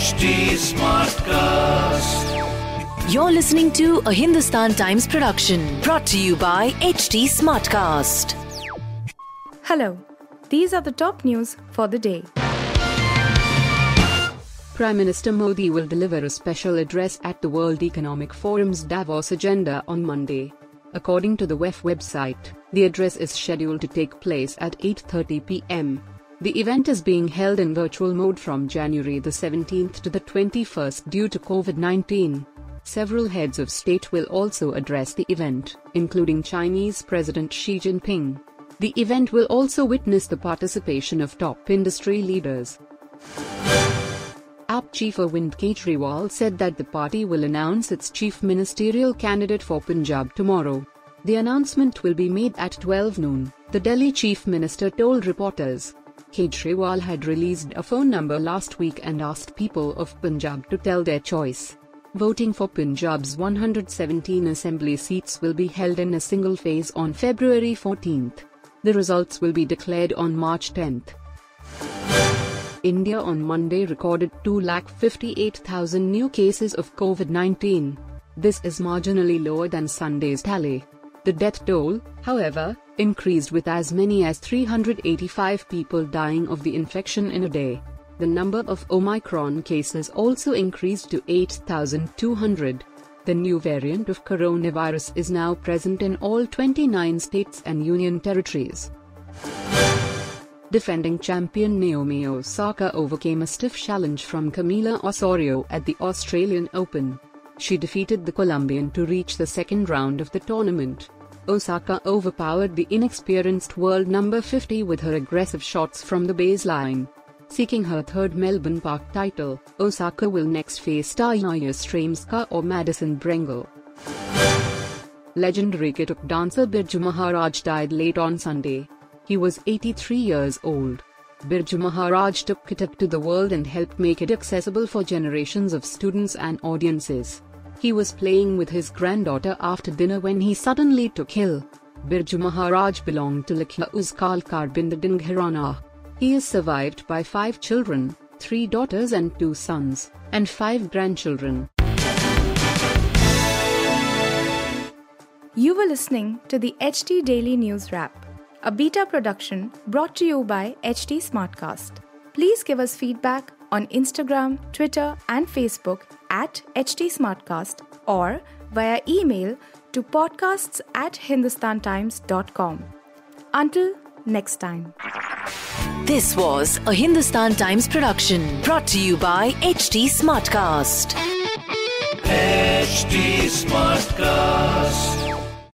HT Smartcast. You're listening to a Hindustan Times production brought to you by HT Smartcast. Hello, these are the top news for the day. Prime Minister Modi will deliver a special address at the World Economic Forum's Davos agenda on Monday. According to the WEF website, the address is scheduled to take place at 8:30 p.m. The event is being held in virtual mode from January the 17th to the 21st due to COVID-19. Several heads of state will also address the event, including Chinese President Xi Jinping. The event will also witness the participation of top industry leaders. AAP chief Arvind Kejriwal said that the party will announce its chief ministerial candidate for Punjab tomorrow. The announcement will be made at 12 noon, the Delhi chief minister told reporters. Kejriwal had released a phone number last week and asked people of Punjab to tell their choice. Voting for Punjab's 117 assembly seats will be held in a single phase on February 14th. The results will be declared on March 10th. India on Monday recorded 258,000 new cases of COVID-19. This is marginally lower than Sunday's tally. The death toll, however, increased with as many as 385 people dying of the infection in a day. The number of Omicron cases also increased to 8,200. The new variant of coronavirus is now present in all 29 states and union territories. Defending champion Naomi Osaka overcame a stiff challenge from Camila Osorio at the Australian Open. She defeated the Colombian to reach the second round of the tournament. Osaka overpowered the inexperienced world number 50 with her aggressive shots from the baseline. Seeking her third Melbourne Park title, Osaka will next face Tanya Yastremska or Madison Brengle. Legendary Kathak dancer Birju Maharaj died late on Sunday. He was 83 years old. Birju Maharaj took Kathak to the world and helped make it accessible for generations of students and audiences. He was playing with his granddaughter after dinner when he suddenly took ill. Birju Maharaj belonged to Likhya Uzkal Karbindading Gharana. He is survived by 5 children, 3 daughters and 2 sons, and 5 grandchildren. You were listening to the HT Daily News Wrap, a beta production brought to you by HT Smartcast. Please give us feedback on Instagram, Twitter and Facebook at HT Smartcast or via email to podcasts@hindustantimes.com. Until next time. This was a Hindustan Times production brought to you by HT Smartcast. HT Smartcast.